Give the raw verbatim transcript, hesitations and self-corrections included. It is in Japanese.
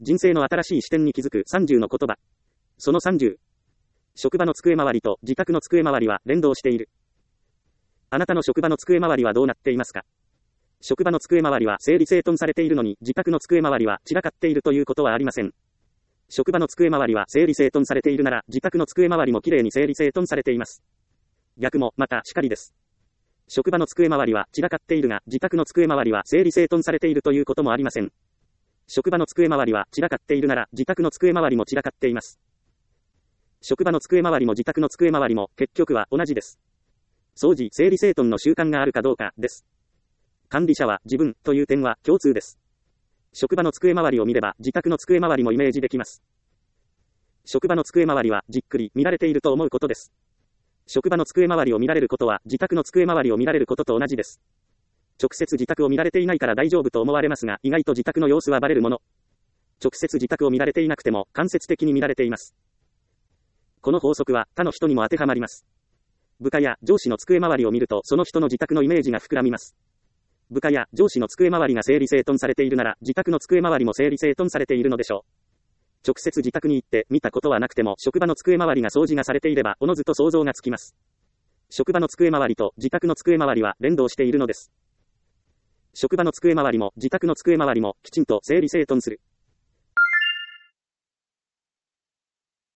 人生の新しい視点に気づくさんじゅうの言葉。そのさんじゅう。職場の机周りと自宅の机周りは連動している。あなたの職場の机周りはどうなっていますか？職場の机周りは整理整頓されているのに、自宅の机周りは散らかっているということはありません。職場の机周りは整理整頓されているなら、自宅の机周りもきれいに整理整頓されています。逆も、また、しかりです。職場の机周りは散らかっているが、自宅の机周りは整理整頓されているということもありません。職場の机周りは散らかっているなら、自宅の机周りも散らかっています。職場の机周りも自宅の机周りも、結局は同じです。掃除、整理整頓の習慣があるかどうか、です。管理者は自分、という点は共通です。職場の机周りを見れば、自宅の机周りもイメージできます。職場の机周りは、じっくり見られていると思うことです。職場の机周りを見られることは、自宅の机周りを見られることと同じです。直接自宅を見られていないから大丈夫と思われますが、意外と自宅の様子はバレるもの。直接自宅を見られていなくても、間接的に見られています。この法則は、他の人にも当てはまります。部下や上司の机周りを見ると、その人の自宅のイメージが膨らみます。部下や上司の机周りが整理整頓されているなら、自宅の机周りも整理整頓されているのでしょう。直接自宅に行って見たことはなくても、職場の机周りが掃除がされていれば、おのずと想像がつきます。職場の机周りと自宅の机周りは連動しているのです。職場の机周りも自宅の机周りもきちんと整理整頓する。